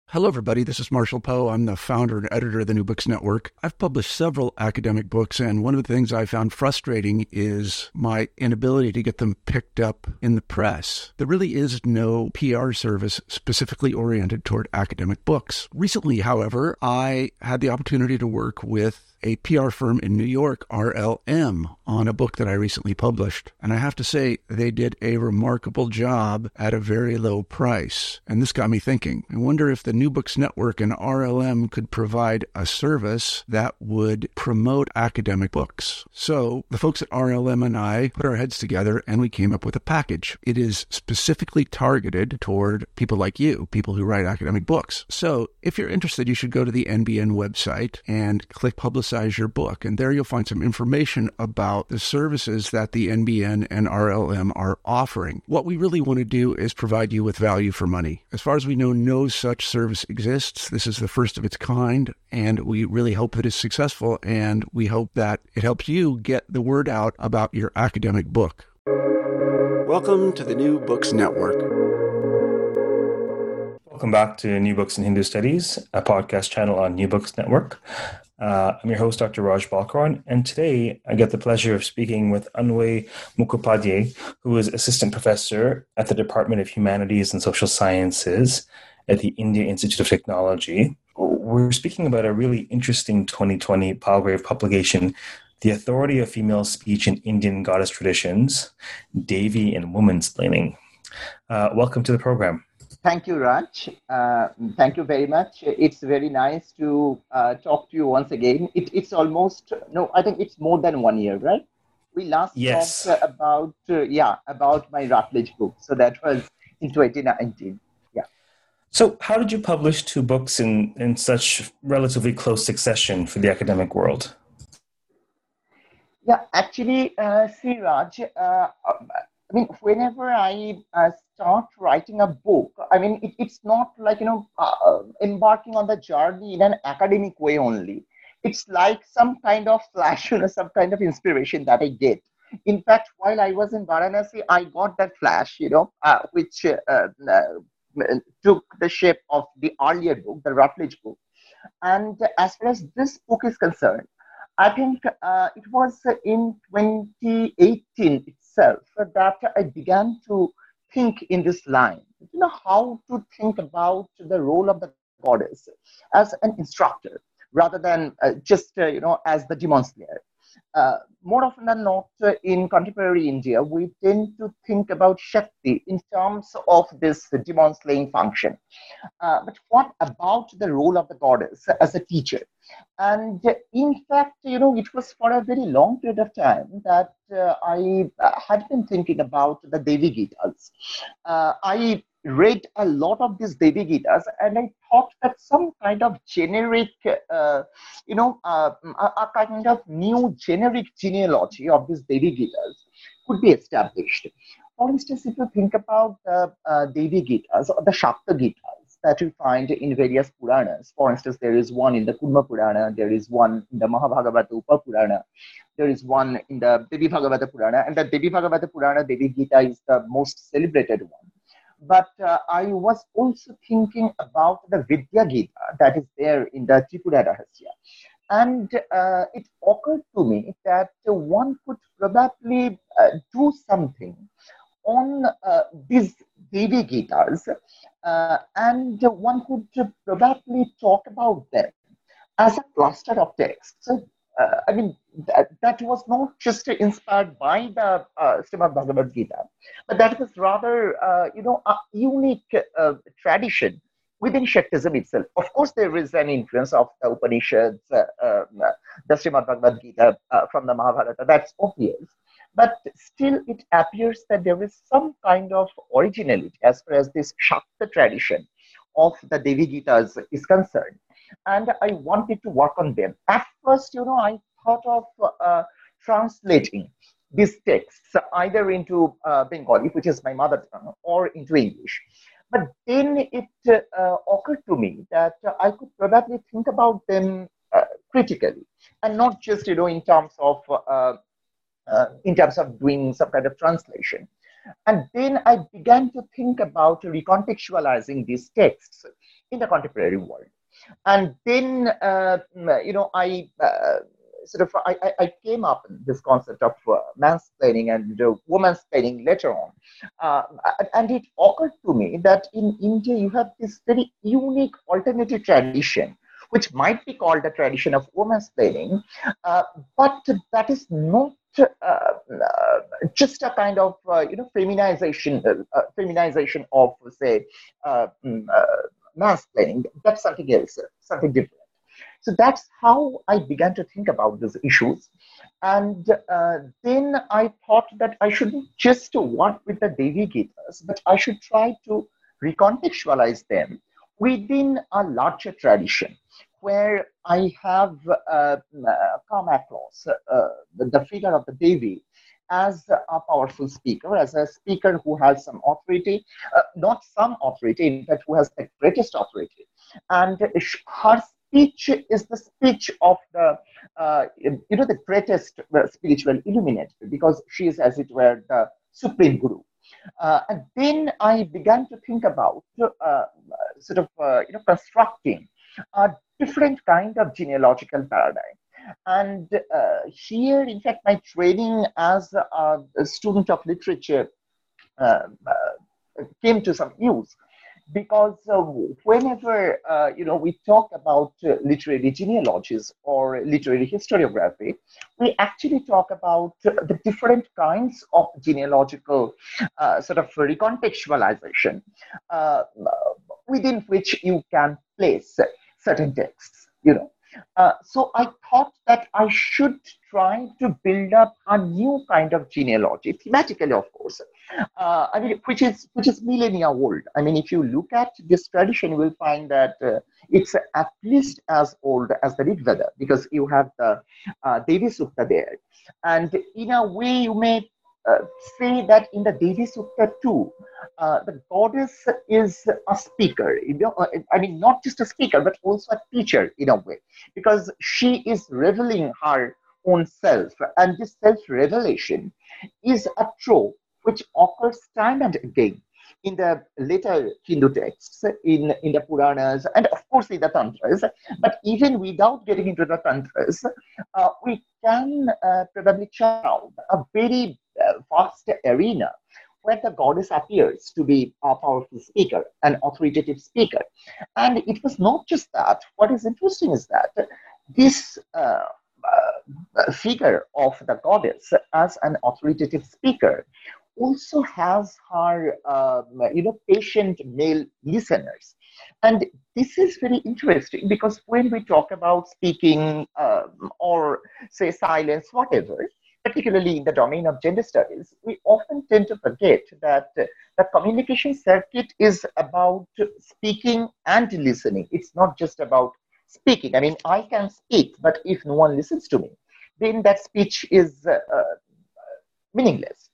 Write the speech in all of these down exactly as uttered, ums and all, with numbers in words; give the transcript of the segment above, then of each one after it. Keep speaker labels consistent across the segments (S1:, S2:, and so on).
S1: Hello, everybody. This is Marshall Poe. I'm the founder and editor of the New Books Network. I've published several academic books, and one of the things I found frustrating is my inability to get them picked up in the press. There really is no P R service specifically oriented toward academic books. Recently, however, I had the opportunity to work with a P R firm in New York, R L M, on a book that I recently published. And I have to say, they did a remarkable job at a very low price. And this got me thinking. I wonder if the New Books Network and R L M could provide a service that would promote academic books. So the folks at R L M and I put our heads together and we came up with a package. It is specifically targeted toward people like you, people who write academic books. So if you're interested, you should go to the N B N website and click Publicize your book. And there you'll find some information about the services that the N B N and R L M are offering. What we really want to do is provide you with value for money. As far as we know, no such service exists. This is the first of its kind, and we really hope that it's successful, and we hope that it helps you get the word out about your academic book. Welcome to the New Books Network.
S2: Welcome back to New Books in Hindu Studies, a podcast channel on New Books Network. Uh, I'm your host, Doctor Raj Balkaran, and today I get the pleasure of speaking with Anvay Mukhopadhyay, who is Assistant Professor at the Department of Humanities and Social Sciences at the India Institute of Technology. We're speaking about a really interesting twenty twenty Palgrave publication, The Authority of Female Speech in Indian Goddess Traditions, Devi and Womansplaining. Uh, welcome to the program.
S3: Thank you, Raj. Uh, thank you very much. It's very nice to uh, talk to you once again. It, it's almost, no, I think it's more than one year, right? We last
S2: yes.
S3: talked uh, about, uh, yeah, about my Routledge book. So that was in twenty nineteen. Yeah.
S2: So how did you publish two books in, in such relatively close succession for the academic world?
S3: Yeah, actually, uh, see, Raj, uh, I mean, whenever I uh, start writing a book, I mean, it, it's not like, you know, uh, embarking on the journey in an academic way only. It's like some kind of flash, you know, some kind of inspiration that I get. In fact, while I was in Varanasi, I got that flash, you know, uh, which uh, uh, took the shape of the earlier book, the Routledge book. And as far as this book is concerned, I think uh, it was in twenty eighteen itself that I began to think in this line, you know, how to think about the role of the goddess as an instructor rather than uh, just, uh, you know, as the demon slayer. Uh, more often than not, uh, in contemporary India, we tend to think about Shakti in terms of this demon slaying function. Uh, but what about the role of the goddess as a teacher? And uh, in fact, you know, it was for a very long period of time that uh, I uh, had been thinking about the Devi Gitas. Uh, I read a lot of these Devi Gitas, and I thought that some kind of generic, uh, you know, uh, a, a kind of new generic genealogy of these Devi Gitas could be established. For instance, if you think about the uh, Devi Gitas or the Shakta Gitas that you find in various Puranas, for instance, there is one in the Kurma Purana, there is one in the Mahabhagavata Upa Purana, there is one in the Devi Bhagavata Purana, and the Devi Bhagavata Purana, Devi Gita is the most celebrated one. But uh, I was also thinking about the Vidya Gita that is there in the Tripura Rahasya. And uh, it occurred to me that uh, one could probably uh, do something on uh, these Devi Gitas, uh, and one could probably talk about them as a cluster of texts. Uh, I mean, that, that was not just inspired by the uh, Srimad Bhagavad Gita, but that was rather, uh, you know, a unique uh, tradition within Shaktism itself. Of course, there is an influence of the Upanishads, uh, uh, the Srimad Bhagavad Gita uh, from the Mahabharata, that's obvious. But still, it appears that there is some kind of originality as far as this Shakta tradition of the Devi Gitas is concerned. And I wanted to work on them. At first, you know, I thought of uh, translating these texts either into uh, Bengali, which is my mother tongue, or into English. But then it uh, occurred to me that uh, I could probably think about them uh, critically, and not just, you know, in terms of uh, uh, in terms of doing some kind of translation. And then I began to think about recontextualizing these texts in the contemporary world. And then, uh, you know, I uh, sort of, I, I, I came up with this concept of uh, mansplaining and uh, womansplaining later on. Uh, and it occurred to me that in India, you have this very unique alternative tradition, which might be called the tradition of womansplaining, uh, but that is not uh, uh, just a kind of, uh, you know, feminization, uh, feminization of, say, uh, uh, mansplaining. That's something else, something different. So that's how I began to think about these issues. And uh, then I thought that I shouldn't just work with the Devi Gitas, but I should try to recontextualize them within a larger tradition where I have uh, come across uh, the, the figure of the Devi as a powerful speaker, as a speaker who has some authority, uh, not some authority, in fact, who has the greatest authority. And her speech is the speech of the, uh, you know, the greatest spiritual illuminator, because she is, as it were, the supreme guru. Uh, and then I began to think about uh, sort of, uh, you know, constructing a different kind of genealogical paradigm. And uh, here, in fact, my training as a, a student of literature uh, uh, came to some use, because uh, whenever uh, you know we talk about uh, literary genealogies or literary historiography, we actually talk about uh, the different kinds of genealogical uh, sort of recontextualization uh, within which you can place certain texts, you know. Uh, so I thought that I should try to build up a new kind of genealogy, thematically, of course. Uh, I mean, which is which is millennia old. I mean, if you look at this tradition, you will find that uh, it's at least as old as the Rig Veda, because you have the uh, Devi Sukta there, and in a way, you may uh, say that in the Devi Sukta too, uh, the goddess is a speaker. You know, I mean, not just a speaker, but also a teacher in a way, because she is revealing her own self, and this self-revelation is a trope which occurs time and again in the later Hindu texts, in, in the Puranas, and of course in the Tantras. But even without getting into the Tantras, uh, we can uh, probably chart out a very uh, vast arena where the goddess appears to be a powerful speaker, an authoritative speaker. And it was not just that. What is interesting is that this uh, uh, figure of the goddess as an authoritative speaker also has her, um, you know, patient male listeners. And this is very interesting, because when we talk about speaking um, or say silence, whatever, particularly in the domain of gender studies, we often tend to forget that uh, the communication circuit is about speaking and listening. It's not just about speaking. I mean, I can speak, but if no one listens to me, then that speech is uh, uh, meaningless.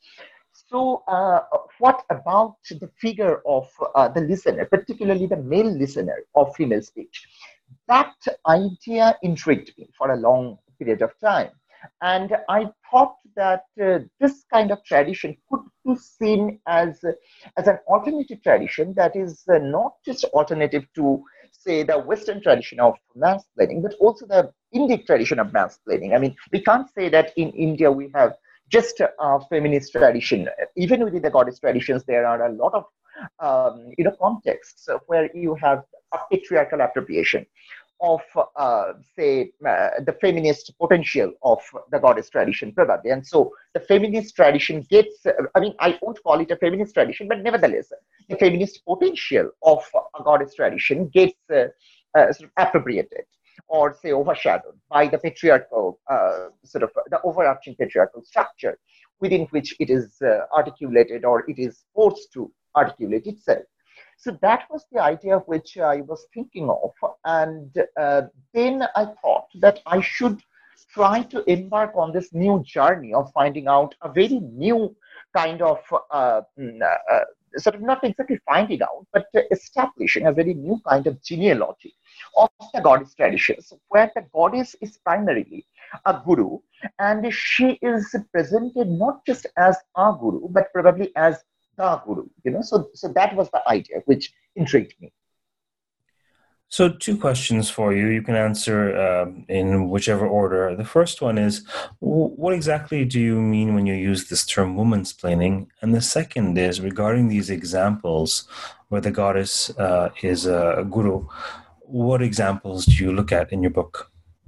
S3: So uh, what about the figure of uh, the listener, particularly the male listener of female speech? That idea intrigued me for a long period of time. And I thought that uh, this kind of tradition could be seen as, uh, as an alternative tradition that is uh, not just alternative to, say, the Western tradition of mansplaining, but also the Indic tradition of mansplaining. I mean, we can't say that in India we have just a feminist tradition. Even within the goddess traditions, there are a lot of um, you know contexts where you have a patriarchal appropriation of, uh, say, uh, the feminist potential of the goddess tradition, probably. And so the feminist tradition gets, uh, I mean, I won't call it a feminist tradition, but nevertheless, the feminist potential of a goddess tradition gets uh, uh, sort of appropriated, or say overshadowed by the patriarchal, uh, sort of the overarching patriarchal structure within which it is uh, articulated, or it is forced to articulate itself. So that was the idea which I was thinking of. And uh, then I thought that I should try to embark on this new journey of finding out a very new kind of, uh, uh, sort of not exactly finding out, but establishing a very new kind of genealogy of the goddess traditions, where the goddess is primarily a guru, and she is presented not just as a guru, but probably as the guru, you know. So, so that was the idea which intrigued me.
S2: So, two questions for you. You can answer um, in whichever order. The first one is, w- what exactly do you mean when you use this term womansplaining? And the second is, regarding these examples where the goddess uh, is a, a guru, what examples do you look at in your book?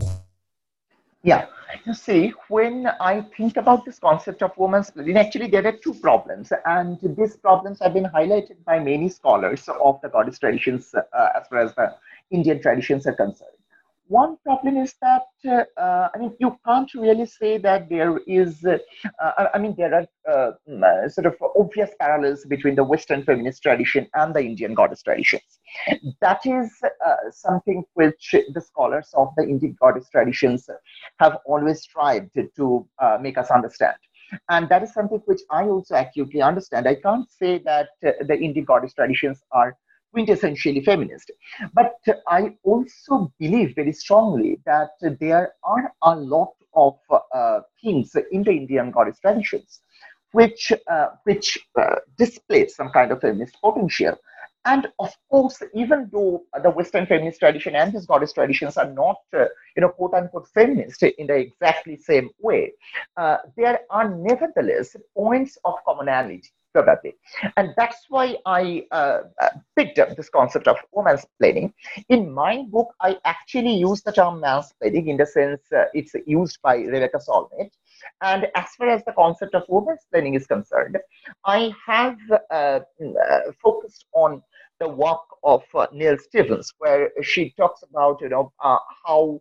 S3: Yeah, you see, when I think about this concept of women's splitting, actually there are two problems, and these problems have been highlighted by many scholars of the goddess traditions uh, as far as the Indian traditions are concerned. One problem is that uh, uh, I mean you can't really say that there is uh, uh, I mean there are uh, mm, uh, sort of obvious parallels between the Western feminist tradition and the Indian goddess traditions. That is uh, something which the scholars of the Indian goddess traditions have always strived to, to uh, make us understand. And that is something which I also acutely understand. I can't say that uh, the Indian goddess traditions are quintessentially feminist. But uh, I also believe very strongly that uh, there are a lot of uh, things in the Indian goddess traditions which, uh, which uh, display some kind of feminist potential. And of course, even though the Western feminist tradition and these goddess traditions are not, uh, you know, quote unquote feminist in the exactly same way, uh, there are nevertheless points of commonality, probably. And that's why I uh, uh, picked up this concept of womansplaining. In my book, I actually use the term mansplaining in the sense uh, it's used by Rebecca Solnit. And as far as the concept of womansplaining is concerned, I have uh, uh, focused on the work of uh, Neil Stevens, where she talks about, you know, uh, how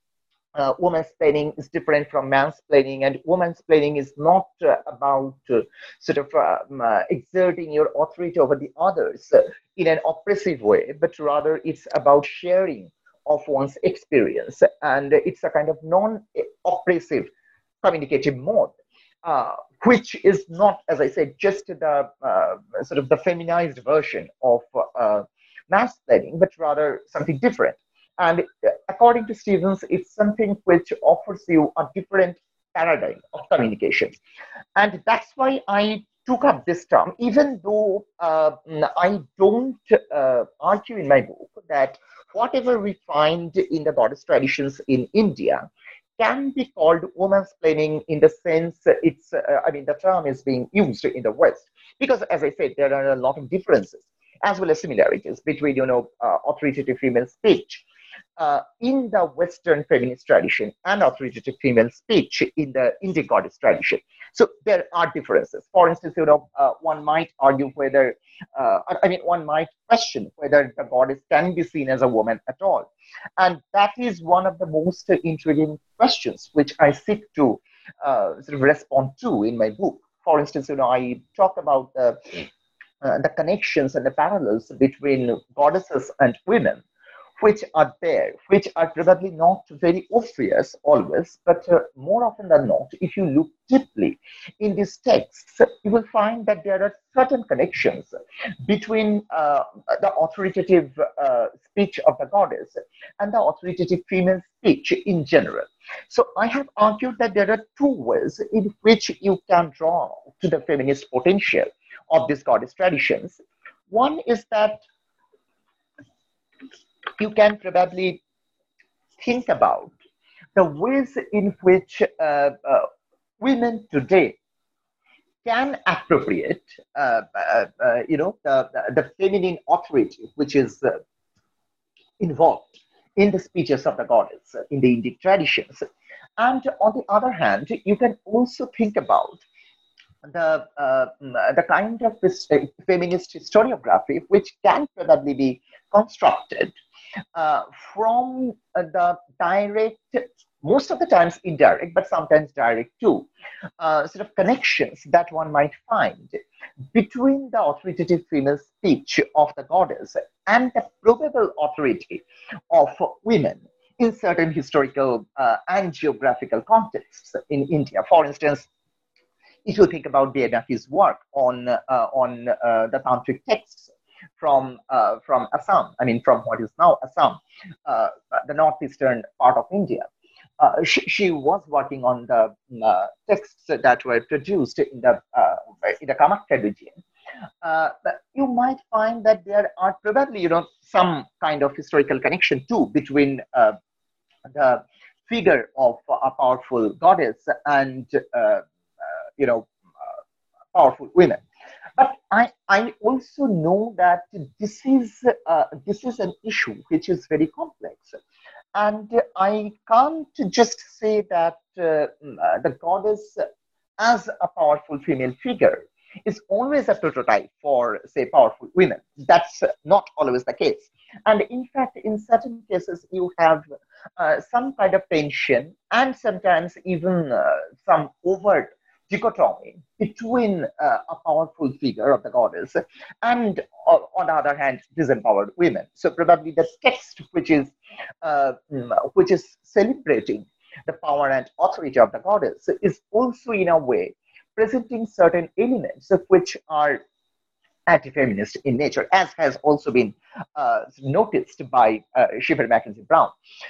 S3: uh, womansplaining is different from mansplaining, and womansplaining is not uh, about uh, sort of um, uh, exerting your authority over the others uh, in an oppressive way, but rather it's about sharing of one's experience, and it's a kind of non-oppressive communicative mode. Uh, which is not, as I said, just the uh, sort of the feminized version of uh, mansplaining, but rather something different. And according to Stevens, it's something which offers you a different paradigm of communication. And that's why I took up this term, even though uh, I don't uh, argue in my book that whatever we find in the goddess traditions in India can be called womansplaining in the sense it's, uh, I mean, the term is being used in the West. Because, as I said, there are a lot of differences as well as similarities between, you know, uh, authoritative female speech uh, in the Western feminist tradition and authoritative female speech in the Indian goddess tradition. So there are differences. For instance, you know, uh, one might argue whether, uh, I mean, one might question whether the goddess can be seen as a woman at all. And that is one of the most intriguing questions which I seek to uh, sort of respond to in my book. For instance, you know, I talk about the, uh, the connections and the parallels between goddesses and women, which are there, which are probably not very obvious always, but uh, more often than not, if you look deeply in these texts, you will find that there are certain connections between uh, the authoritative uh, speech of the goddess and the authoritative female speech in general. So I have argued that there are two ways in which you can draw to the feminist potential of these goddess traditions. One is that you can probably think about the ways in which uh, uh, women today can appropriate, uh, uh, uh, you know, the, the feminine authority which is uh, involved in the speeches of the goddess uh, in the Indic traditions. And on the other hand, you can also think about the uh, the kind of this, uh, feminist historiography which can probably be constructed uh, from uh, the direct, most of the times indirect, but sometimes direct too, uh, sort of connections that one might find between the authoritative female speech of the goddess and the probable authority of women in certain historical uh, and geographical contexts in India. For instance, if you think about Deodati's work on uh, on uh, the tantric texts from uh, from Assam, I mean from what is now Assam, uh, the northeastern part of India, uh, she, she was working on the uh, texts that were produced in the uh, in the Kamakya region, uh, but you might find that there are probably, you know, some kind of historical connection too between uh, the figure of a powerful goddess and, uh, uh, you know, uh, powerful women. But I, I also know that this is uh, this is an issue which is very complex, and I can't just say that uh, the goddess as a powerful female figure is always a prototype for, say, powerful women. That's not always the case. And in fact, in certain cases, you have uh, some kind of tension and sometimes even uh, some overt dichotomy between uh, a powerful figure of the goddess and, uh, on the other hand, disempowered women. So probably the text which is uh, which is celebrating the power and authority of the goddess is also in a way presenting certain elements of which are anti-feminist in nature, as has also been uh, noticed by uh, Schiffer Mackenzie Brown.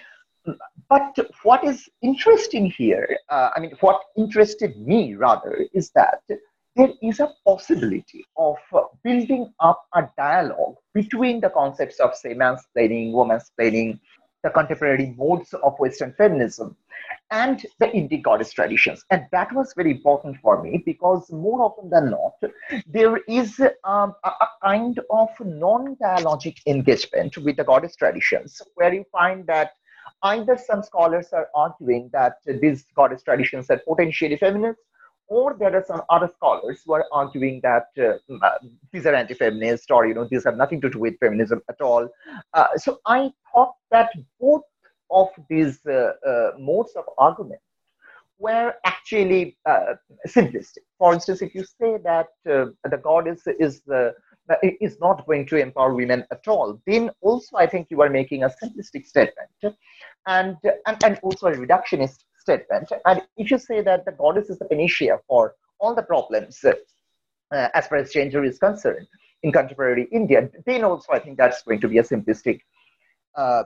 S3: But what is interesting here, uh, I mean, what interested me rather, is that there is a possibility of uh, building up a dialogue between the concepts of, say, mansplaining, womansplaining, the contemporary modes of Western feminism, and the Indic goddess traditions. And that was very important for me because more often than not, there is um, a, a kind of non-dialogic engagement with the goddess traditions, where you find that either some scholars are arguing that these goddess traditions are potentially feminist, or there are some other scholars who are arguing that uh, these are anti-feminist, or, you know, these have nothing to do with feminism at all. Uh, so I thought that both of these uh, uh, modes of argument were actually uh, simplistic. For instance, if you say that uh, the goddess is the is not going to empower women at all, then also I think you are making a simplistic statement, and and, and also a reductionist statement. And if you say that the goddess is the panacea for all the problems uh, as far as gender is concerned in contemporary India, then also I think that's going to be a simplistic uh,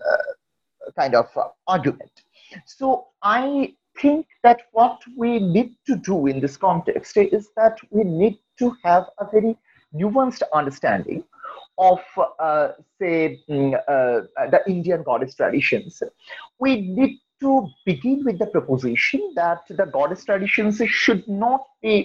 S3: uh, kind of uh, argument. So I think that what we need to do in this context is that we need to have a very nuanced understanding of, uh, say, mm, uh, the Indian goddess traditions. We need to begin with the proposition that the goddess traditions should not be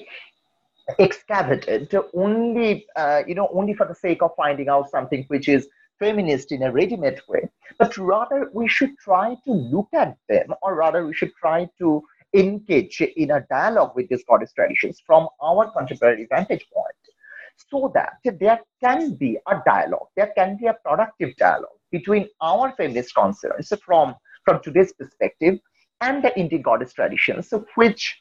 S3: excavated only, uh, you know, only for the sake of finding out something which is feminist in a ready-made way, but rather we should try to look at them, or rather we should try to engage in a dialogue with these goddess traditions from our contemporary vantage point, so that there can be a dialogue, there can be a productive dialogue between our feminist concerns from, from today's perspective and the Indic goddess traditions, which,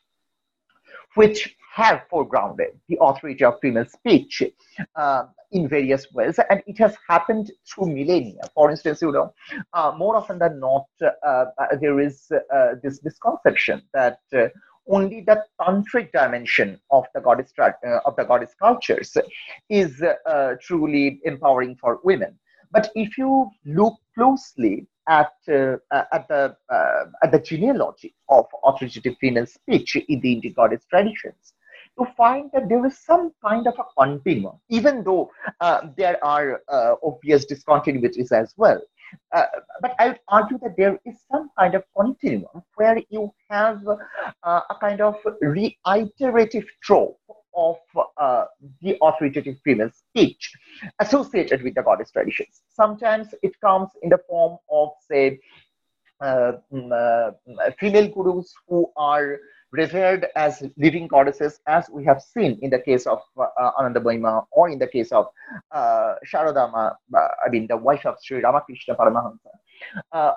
S3: which have foregrounded the authority of female speech uh, in various ways, and it has happened through millennia. For instance, you know, uh, more often than not, uh, uh, there is uh, this misconception that uh, only the tantric dimension of the goddess uh, of the goddess cultures is uh, truly empowering for women. But if you look closely at uh, at the uh, at the genealogy of authoritative female speech in the Indic goddess traditions, you find that there is some kind of a continuum, even though uh, there are uh, obvious discontinuities as well. Uh, but I would argue that there is some kind of continuum where you have uh, a kind of reiterative trope of uh, the authoritative female speech associated with the goddess traditions. Sometimes it comes in the form of, say, uh, uh, female gurus who are revered as living goddesses, as we have seen in the case of uh, Ananda Mahima, or in the case of uh, Sharadama, uh, I mean, the wife of Sri Ramakrishna Paramahansa. Uh,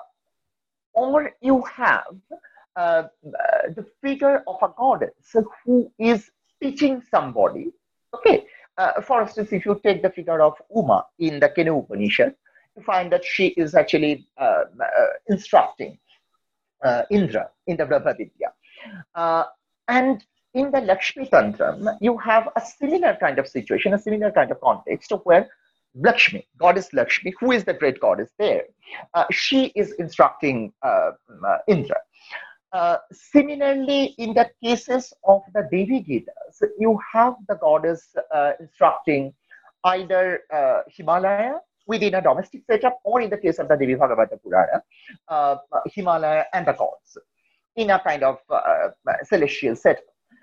S3: or you have uh, the figure of a goddess who is teaching somebody. Okay, uh, for instance, if you take the figure of Uma in the Kenu Upanishad, you find that she is actually uh, uh, instructing uh, Indra in the Brahma Vidya. Uh, and in the Lakshmi Tantram, you have a similar kind of situation, a similar kind of context where Lakshmi, goddess Lakshmi, who is the great goddess there, uh, she is instructing uh, uh, Indra. Uh, similarly, in the cases of the Devi Gitas, you have the goddess uh, instructing either uh, Himalaya within a domestic setup, or in the case of the Devi Bhagavata Purana, uh, Himalaya and the gods in a kind of uh, celestial setup.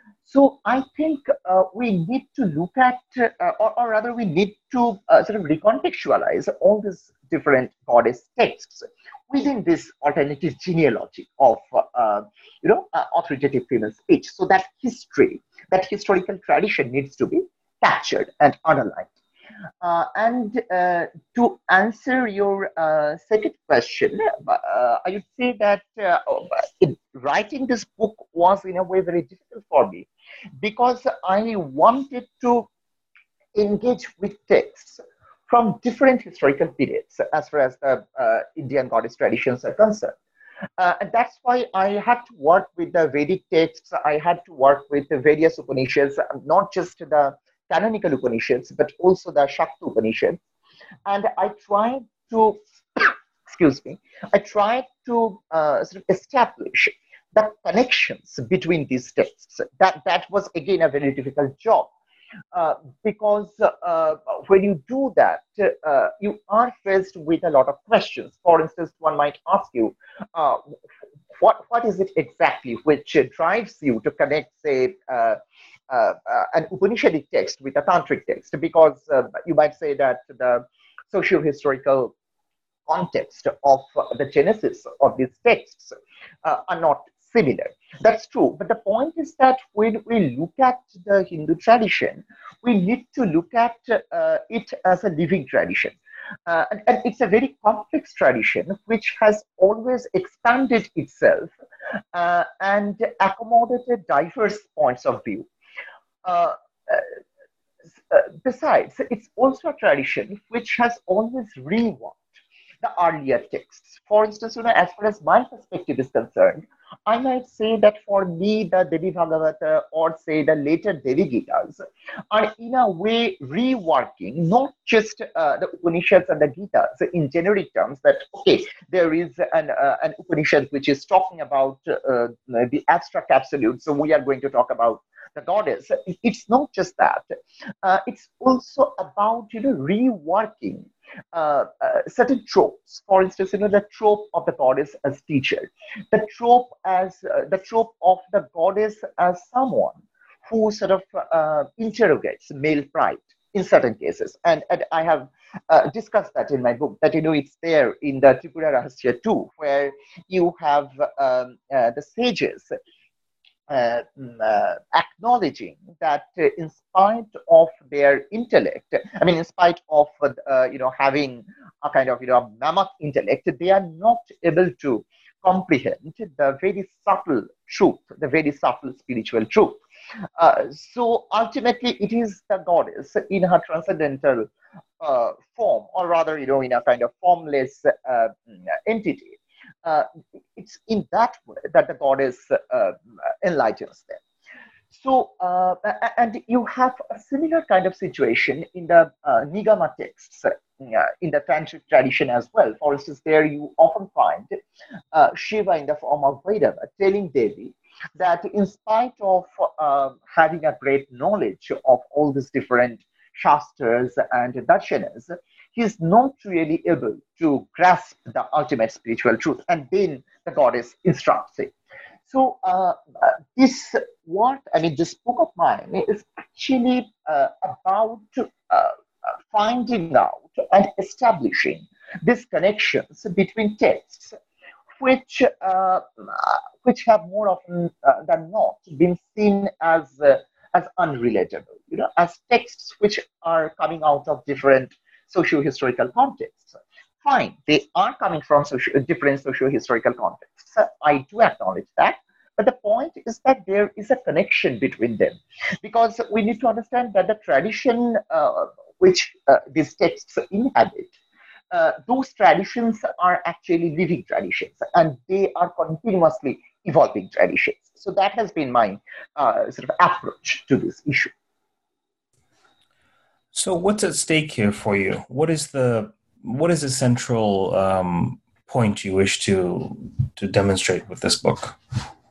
S3: So I think uh, we need to look at, uh, or, or rather, we need to uh, sort of recontextualize all these different goddess texts within this alternative genealogy of, uh, you know, uh, authoritative female speech. So that history, that historical tradition needs to be captured and underlined. Uh, and uh, to answer your uh, second question, uh, I would say that uh, in writing this book was in a way very difficult for me, because I wanted to engage with texts from different historical periods as far as the uh, Indian goddess traditions are concerned. Uh, and that's why I had to work with the Vedic texts. I had to work with the various Upanishads, not just the canonical Upanishads, but also the Shakta Upanishads. And I tried to, excuse me, I tried to uh, sort of establish the connections between these texts. That, that was, again, a very difficult job. Uh, because uh, when you do that, uh, you are faced with a lot of questions. For instance, one might ask you, uh, what, what is it exactly which drives you to connect, say, uh, uh, uh, an Upanishadic text with a Tantric text? Because uh, you might say that the socio-historical context of the genesis of these texts uh, are not similar. That's true. But the point is that when we look at the Hindu tradition, we need to look at uh, it as a living tradition. Uh, and, and it's a very complex tradition which has always expanded itself uh, and accommodated diverse points of view. Uh, uh, besides, it's also a tradition which has always reworked the earlier texts. For instance, you know, as far as my perspective is concerned, I might say that for me, the Devi Bhagavata or say the later Devi Gitas are in a way reworking not just uh, the Upanishads and the Gitas in generic terms, that, okay, there is an, uh, an Upanishad which is talking about uh, the abstract absolute, so we are going to talk about the goddess. It's not just that. Uh, it's also about, you know, reworking Uh, uh, certain tropes. For instance, you know, the trope of the goddess as teacher, the trope as uh, the trope of the goddess as someone who sort of uh, interrogates male pride in certain cases. And, and I have uh, discussed that in my book, that, you know, it's there in the Tripura Rahasya too, where you have um, uh, the sages Uh, uh, acknowledging that uh, in spite of their intellect, I mean, in spite of, uh, you know, having a kind of, you know, mammoth intellect, they are not able to comprehend the very subtle truth, the very subtle spiritual truth. Uh, so ultimately, it is the goddess in her transcendental uh, form, or rather, you know, in a kind of formless uh, entity. Uh, it's in that way that the goddess uh, enlightens them. So, uh, and you have a similar kind of situation in the uh, Nigama texts, uh, in the Tantric tradition as well. For instance, there you often find uh, Shiva in the form of Vairava telling Devi that in spite of uh, having a great knowledge of all these different Shastras and Darshanas, he is not really able to grasp the ultimate spiritual truth. And then the goddess instructs him. So uh, uh, this work, I mean, this book of mine is actually uh, about uh, finding out and establishing these connections between texts, which uh, which have more often uh, than not been seen as uh, as unrelatable, you know, as texts which are coming out of different socio-historical contexts. Fine, they are coming from socio- different socio-historical contexts. I do acknowledge that. But the point is that there is a connection between them, because we need to understand that the tradition uh, which uh, these texts inhabit, uh, those traditions are actually living traditions, and they are continuously evolving traditions. So that has been my uh, sort of approach to this issue.
S2: So what's at stake here for you? What is the what is the central um, point you wish to to demonstrate with this book?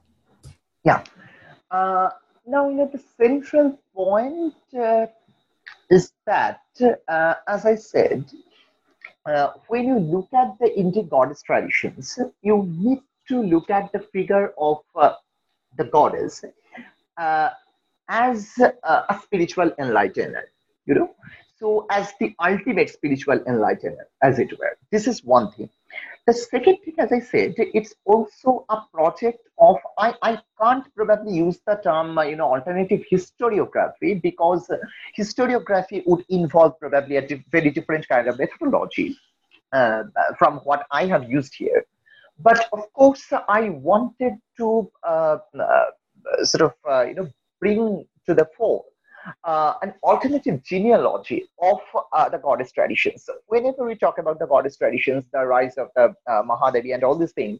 S3: Yeah. Uh, Now, you know, the central point uh, is that, uh, as I said, uh, when you look at the Indian goddess traditions, you need to look at the figure of uh, the goddess uh, as uh, a spiritual enlightener, you know, so as the ultimate spiritual enlightener, as it were. This is one thing. The second thing, as I said, it's also a project of, I, I can't probably use the term, uh, you know, alternative historiography, because uh, historiography would involve probably a di- very different kind of methodology uh, from what I have used here. But of course, I wanted to uh, uh, sort of, uh, you know, bring to the fore uh, an alternative genealogy of uh, the goddess traditions. So whenever we talk about the goddess traditions, the rise of the uh, Mahadevi and all these things,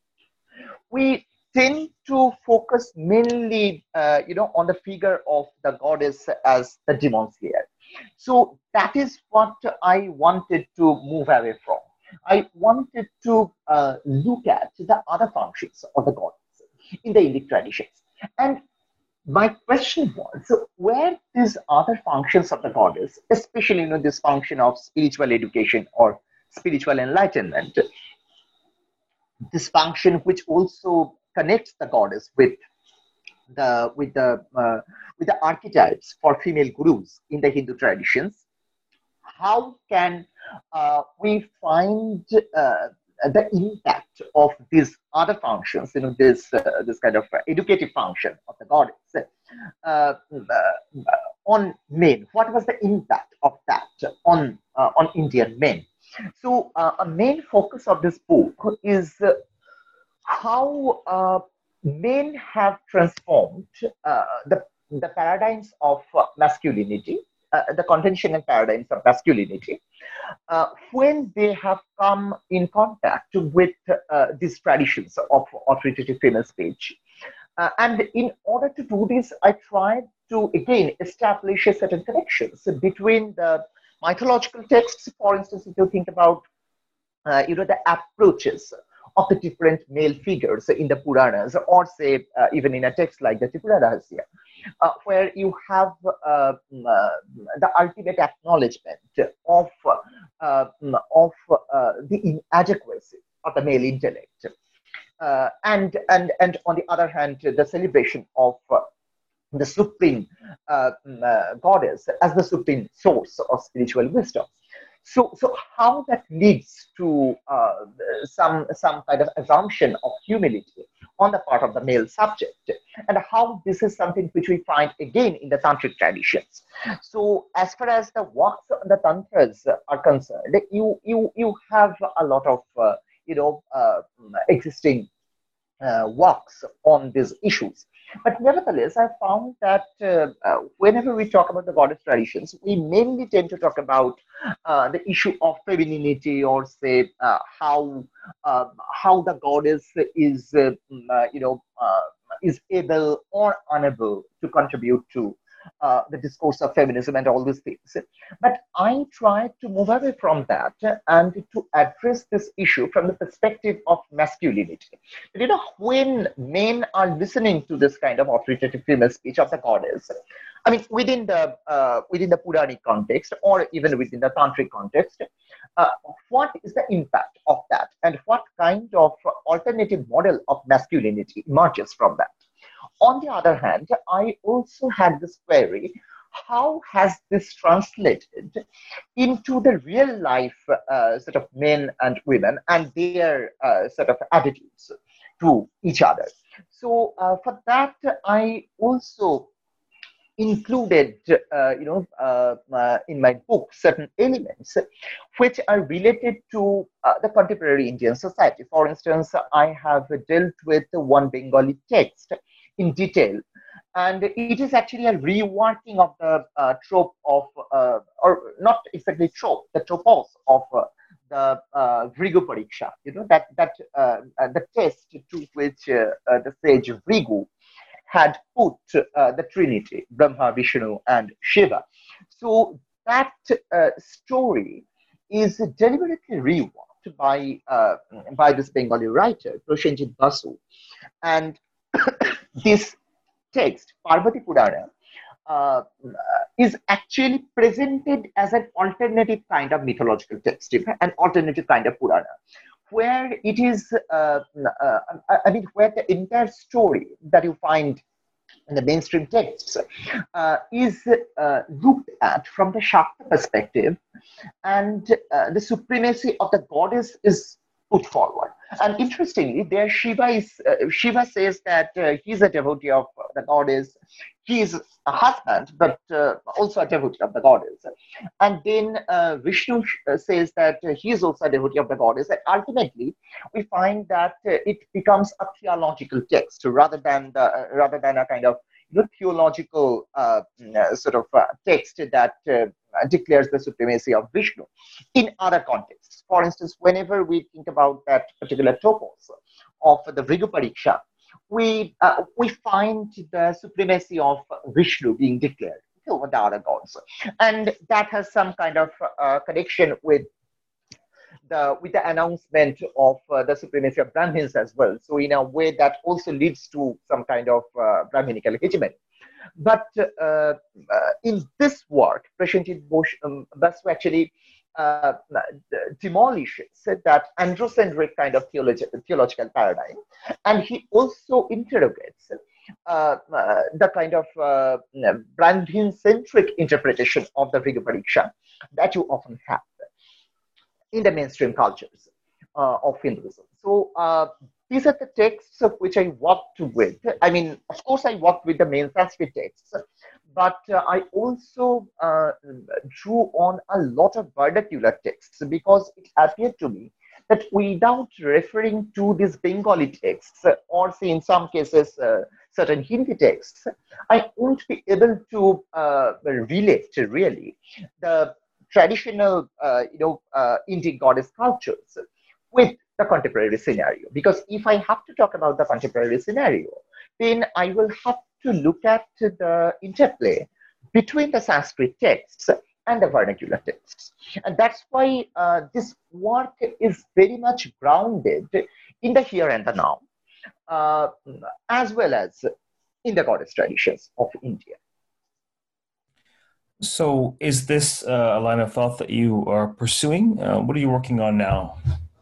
S3: we tend to focus mainly, uh, you know, on the figure of the goddess as the demon slayer. So that is what I wanted to move away from. I wanted to uh, look at the other functions of the goddess in the Indic traditions. And my question was, so where these other functions of the goddess, especially, you know, this function of spiritual education or spiritual enlightenment, this function which also connects the goddess with the with the uh, with the archetypes for female gurus in the Hindu traditions, how can uh, we find uh, the impact of these other functions, you know, this uh, this kind of educative function of the goddess uh, uh, on men? What was the impact of that on uh, on Indian men? So uh, a main focus of this book is uh, how uh, men have transformed uh, the, the paradigms of uh, masculinity, uh, the conventional paradigms of masculinity, uh, when they have come in contact with uh, these traditions of authoritative female speech. Uh, and in order to do this, I tried to again establish a certain connections between the mythological texts. For instance, if you think about uh, you know, the approaches of the different male figures in the Puranas, or say uh, even in a text like the Tripura Rahasya, uh, where you have uh, mm, uh, the ultimate acknowledgement of uh, mm, of uh, the inadequacy of the male intellect, uh, and and and on the other hand, the celebration of uh, the supreme uh, mm, uh, goddess as the supreme source of spiritual wisdom. So, so how that leads to uh, some some kind of assumption of humility on the part of the male subject, and how this is something which we find again in the tantric traditions. So, as far as the works of the tantras are concerned, you you you have a lot of uh, you know uh, existing uh, works on these issues. But nevertheless, I found that uh, uh, whenever we talk about the goddess traditions, we mainly tend to talk about uh, the issue of femininity, or say uh, how uh, how the goddess is, uh, mm, uh, you know, uh, is able or unable to contribute to uh, the discourse of feminism and all these things. But I tried to move away from that and to address this issue from the perspective of masculinity. You know, when men are listening to this kind of authoritative female speech of the goddess, I mean, within the uh, within the Puranic context, or even within the tantric context, uh, what is the impact of that, and what kind of alternative model of masculinity emerges from that? On the other hand, I also had this query: how has this translated into the real life uh, sort of men and women and their uh, sort of attitudes to each other? So uh, for that, I also included, uh, you know, uh, uh, in my book certain elements which are related to uh, the contemporary Indian society. For instance, I have dealt with one Bengali text in detail, and it is actually a reworking of the uh, trope of, uh, or not exactly trope, the tropos of uh, the uh, Vrigu Pariksha, you know, that, that uh, uh, the test to which uh, uh, the sage Vrigu had put uh, the Trinity, Brahma, Vishnu, and Shiva. So that uh, story is deliberately reworked by, uh, by this Bengali writer, Prosenjit Basu. And this text, Parvati Purana, uh, is actually presented as an alternative kind of mythological text, an alternative kind of Purana, where it is, uh, uh, I mean, where the entire story that you find in the mainstream texts uh, is uh, looked at from the Shakta perspective, and uh, the supremacy of the goddess is put forward. And interestingly, there Shiva is uh, Shiva says that uh, he's a devotee of the goddess. He is a husband, but uh, also a devotee of the goddess. And then uh, Vishnu says that uh, he is also a devotee of the goddess. And ultimately, we find that uh, it becomes a theological text rather than the, uh, rather than a kind of you know, theological uh, sort of uh, text that uh, declares the supremacy of Vishnu in other contexts. For instance, whenever we think about that particular topos of the Vrigu Pariksha, we uh, we find the supremacy of Vishnu being declared over the other gods, and that has some kind of uh, connection with the with the announcement of uh, the supremacy of Brahmins as well. So in a way that also leads to some kind of uh, Brahminical hegemony. But uh, uh, in this work, Prasenjit um, Basu actually uh, demolishes that androcentric kind of theologi- theological paradigm, and he also interrogates uh, uh, the kind of uh, Brahmin-centric interpretation of the Vrigu Pariksha that you often have in the mainstream cultures uh, of Hinduism. So uh, these are the texts of which I worked with. I mean, of course, I worked with the main Sanskrit texts, but uh, I also uh, drew on a lot of vernacular texts because it appeared to me that without referring to these Bengali texts, or say in some cases uh, certain Hindi texts, I won't be able to uh, relate really the traditional, uh, you know, uh, Indian goddess cultures with the contemporary scenario. Because if I have to talk about the contemporary scenario, then I will have to look at the interplay between the Sanskrit texts and the vernacular texts. And that's why uh, this work is very much grounded in the here and the now, uh, as well as in the goddess traditions of India.
S2: So is this uh, a line of thought that you are pursuing? Uh, what are you working on now?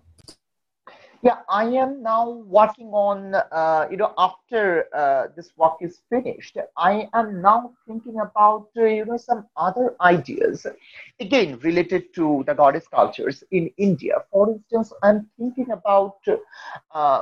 S3: Yeah, I am now working on, uh, you know, after uh, this work is finished, I am now thinking about, uh, you know, some other ideas, again, related to the goddess cultures in India. For instance, I'm thinking about uh,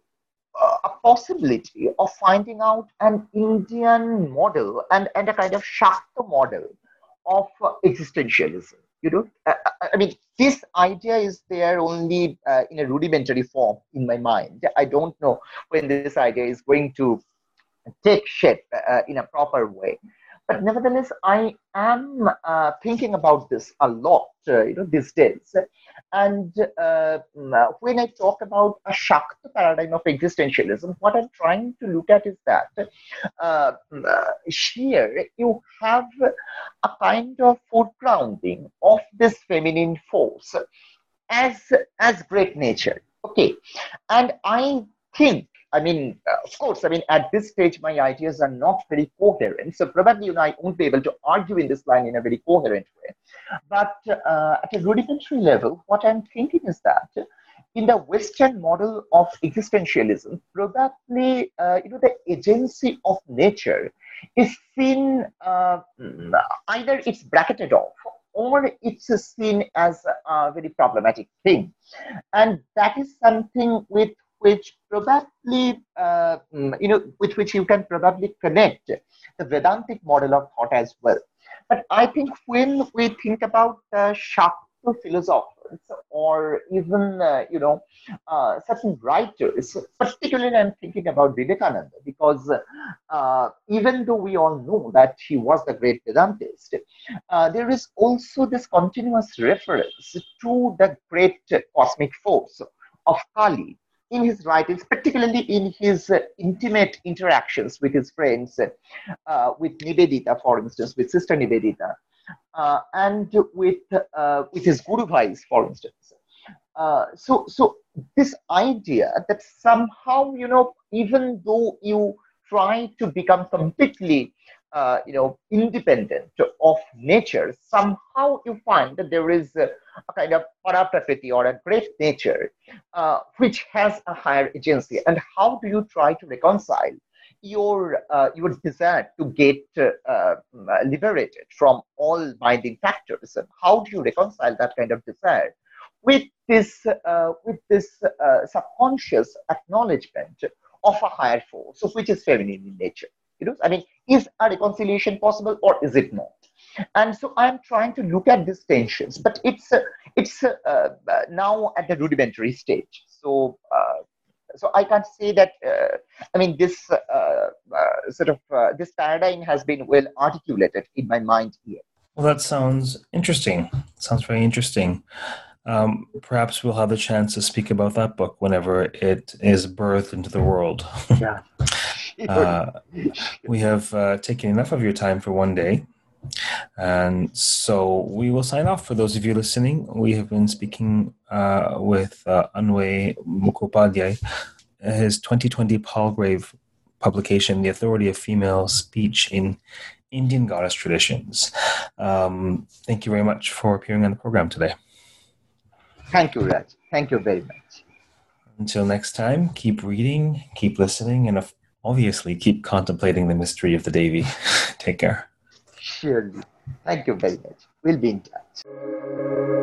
S3: a possibility of finding out an Indian model and, and a kind of Shakta model of uh, existentialism. You know, I, I mean, this idea is there only uh, in a rudimentary form in my mind. I don't know when this idea is going to take shape uh, in a proper way. But nevertheless, I am uh, thinking about this a lot, uh, you know, these days. And uh, when I talk about a Shakta paradigm of existentialism, what I'm trying to look at is that uh, here you have a kind of foregrounding of this feminine force as as great nature. Okay, and I think. I mean, uh, of course, I mean, at this stage, my ideas are not very coherent. So probably, you know, I won't be able to argue in this line in a very coherent way. But uh, at a rudimentary level, what I'm thinking is that in the Western model of existentialism, probably, uh, you know, the agency of nature is seen, uh, either it's bracketed off or it's seen as a very problematic thing. And that is something with which probably, uh, you know, with which you can probably connect the Vedantic model of thought as well. But I think when we think about the Shakta philosophers or even, uh, you know, uh, certain writers, particularly I'm thinking about Vivekananda, because uh, even though we all know that he was the great Vedantist, uh, there is also this continuous reference to the great cosmic force of Kali in his writings, particularly in his uh, intimate interactions with his friends, uh, with Nivedita, for instance, with Sister Nivedita, uh, and with uh, with his Guru Bhais, for instance. Uh, so, so this idea that somehow, you know, even though you try to become completely, uh, you know, independent of nature, somehow you find that there is a, a kind of paraprakriti or a great nature, uh, which has a higher agency. And how do you try to reconcile your uh, your desire to get uh, uh, liberated from all binding factors, and how do you reconcile that kind of desire with this uh, with this uh, subconscious acknowledgement of a higher force, of which is feminine in nature? You know, I mean, is a reconciliation possible or is it not? And so I'm trying to look at these tensions, but it's uh, it's uh, uh, now at the rudimentary stage. So. Uh, So I can't say that. Uh, I mean, this uh, uh, sort of uh, this paradigm has been well articulated in my mind here.
S2: Well, that sounds interesting. Sounds very interesting. Um, perhaps we'll have a chance to speak about that book whenever it is birthed into the world.
S3: Yeah.
S2: uh, we have uh, taken enough of your time for one day. And so we will sign off. For those of you listening, we have been speaking uh, with uh, Anway Mukhopadhyay. His twenty twenty Palgrave publication, The Authority of Female Speech in Indian Goddess Traditions. Um, thank you very much for appearing on the program today.
S3: Thank you, Raj. Thank you very much.
S2: Until next time, keep reading, keep listening, and obviously keep contemplating the mystery of the Devi. Take care.
S3: Surely. Thank you very much. We'll be in touch.